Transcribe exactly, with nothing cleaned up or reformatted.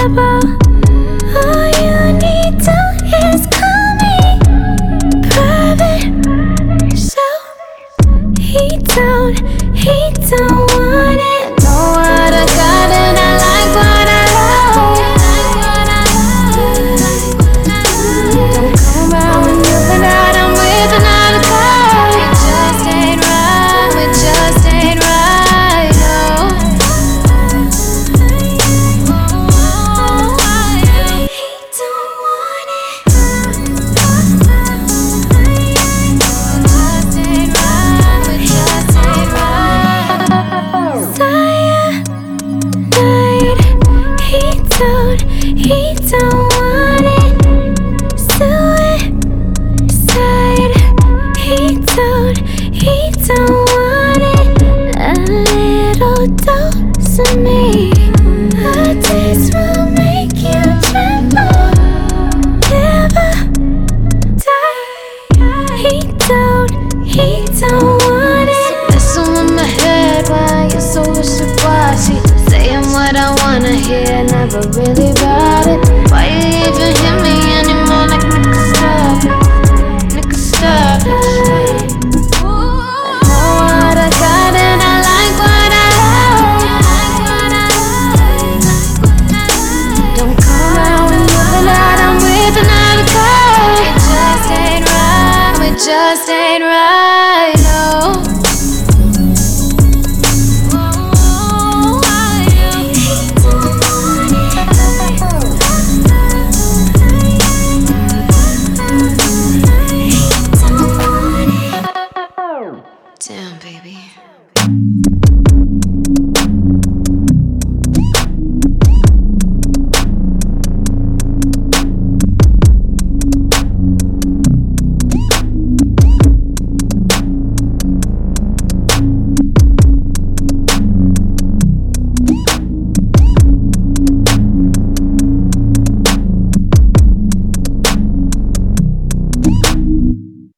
trouble. All you need to is call me private. So he don't, he don't want it. Know what I got and I like what I love. Don't come around when you find out I'm with another girl. It just ain't right, it just ain't right, no. He don't want it. It just ain't right, it just ain't right. Cyanide, he don't, he don't want it. Suicide, he don't, he don't want it. A little dose of me, a taste will make you tremble. Never die. He don't, he don't want it. Messing with my head, why you're so wishy-washy? Saying what I wanna hear, never really about it. Why you even hear me anymore? Like nigga, stop it, nigga, stop it. I know what I got and I like what I love. Don't come around when you find out I'm with another girl. It just ain't right, it just ain't right, no. Damn, baby.